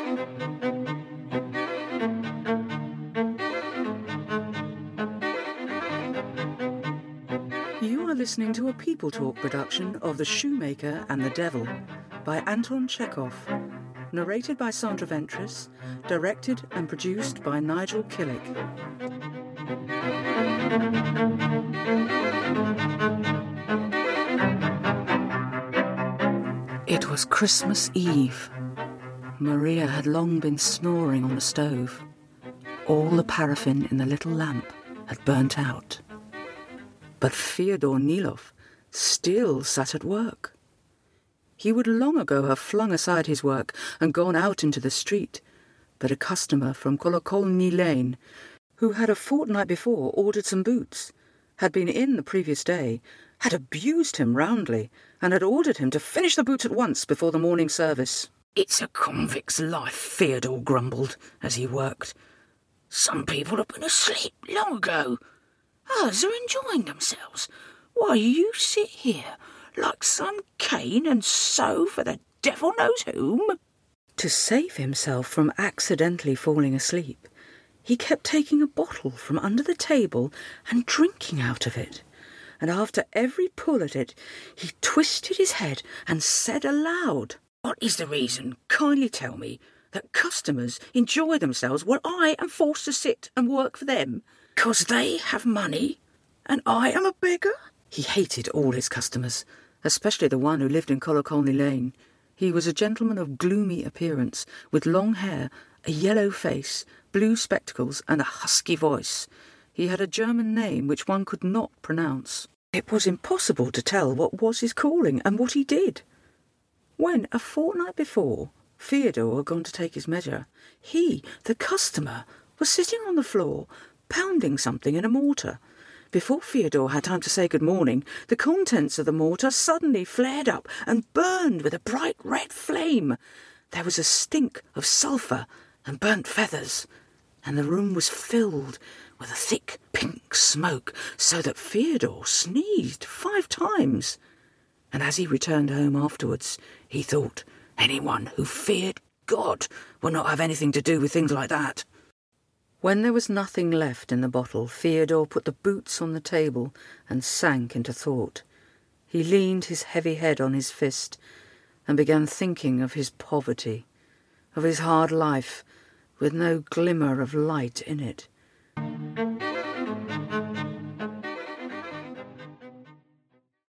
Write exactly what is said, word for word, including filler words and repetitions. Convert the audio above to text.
You are listening to a People Talk production of The Shoemaker and the Devil by Anton Chekhov, narrated by Sandra Ventris, directed and produced by Nigel Killick. It was Christmas Eve. Maria had long been snoring on the stove. All the paraffin in the little lamp had burnt out. But Fyodor Nilov still sat at work. He would long ago have flung aside his work and gone out into the street, but a customer from Kolokolny Lane, who had a fortnight before ordered some boots, had been in the previous day, had abused him roundly, and had ordered him to finish the boots at once before the morning service. "It's a convict's life," Fyodor grumbled as he worked. "Some people have been asleep long ago. Others are enjoying themselves, while you sit here like some Cain and sew for the devil knows whom." To save himself from accidentally falling asleep, he kept taking a bottle from under the table and drinking out of it. And after every pull at it, he twisted his head and said aloud, "What is the reason, kindly tell me, that customers enjoy themselves while I am forced to sit and work for them? 'Cause they have money, and I am a beggar?" He hated all his customers, especially the one who lived in Kolokolny Lane. He was a gentleman of gloomy appearance, with long hair, a yellow face, blue spectacles, and a husky voice. He had a German name which one could not pronounce. It was impossible to tell what was his calling and what he did. When, a fortnight before, Fyodor had gone to take his measure, he, the customer, was sitting on the floor, pounding something in a mortar. Before Fyodor had time to say good morning, the contents of the mortar suddenly flared up and burned with a bright red flame. There was a stink of sulphur and burnt feathers, and the room was filled with a thick pink smoke, so that Fyodor sneezed five times. And as he returned home afterwards, he thought, anyone who feared God would not have anything to do with things like that. When there was nothing left in the bottle, Fyodor put the boots on the table and sank into thought. He leaned his heavy head on his fist and began thinking of his poverty, of his hard life, with no glimmer of light in it.